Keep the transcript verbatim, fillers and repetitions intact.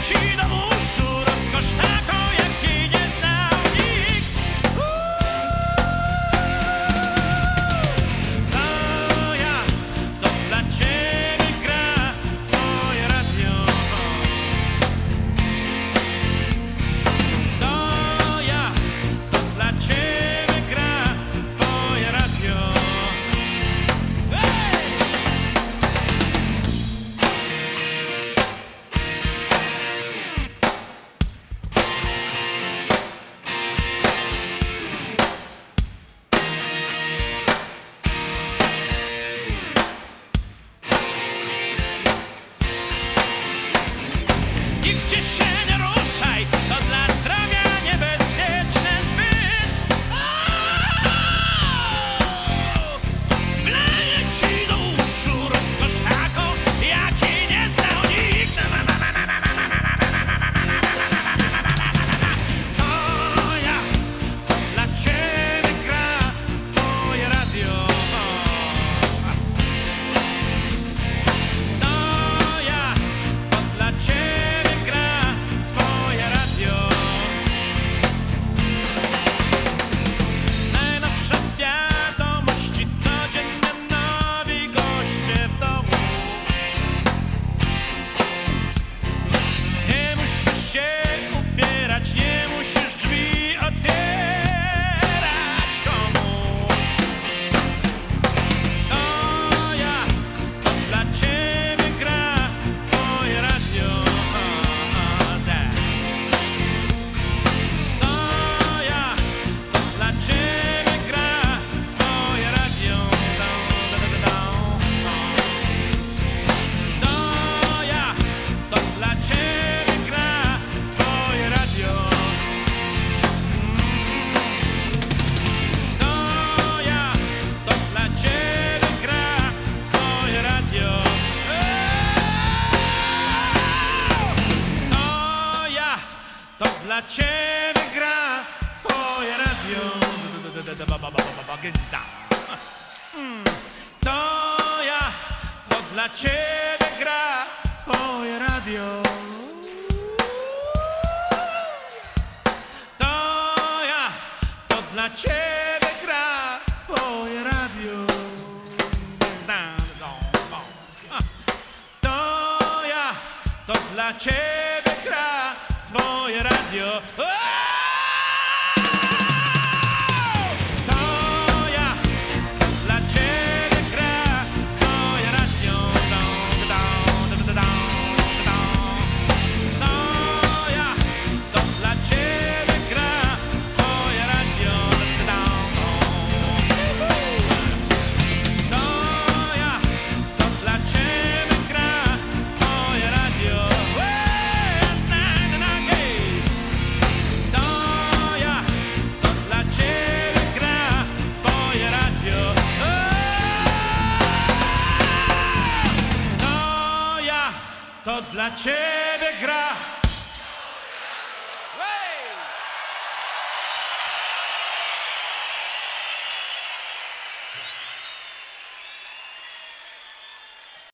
ci do uszu rozkosz taką, jakiej nie znał nikt. To ja, to dla ciebie gra twoje radio. To ja, to dla ciebie gra twoje radio. Nigdzie się nie ruszaj, to dla zdrowia niebezpieczne zbyt. Wleję ci do uszu rozkosz taką, jakiej nie znał nikt. To ja, to dla ciebie gra twoje radio. To ja, to dla ciebie gra twoje radio. Najnowsze wiadomości, codziennie nowi goście w domu. Nie musisz się ubierać, nie musisz drzwi otwierać komuś. To ja, to dla ciebie gra twoje radio. To ja, to dla ciebie gra twoje radio. To ja, to dla ciebie gra twoje radio. To ja, to dla ciebie gra twoje radio. To ja, to dla ciebie gra twoje radio. To ja, to dla ciebie gra twoje radio. To ja, to dla ciebie gra twoje radio. To ja, to dla ciebie gra twoje radio. To ja, to dla ciebie gra twoje radio. To ja, to dla ciebie gra twoje radio. To ja, to dla ciebie gra twoje radio. To ja, to dla ciebie gra twoje radio. To ja, to dla ciebie.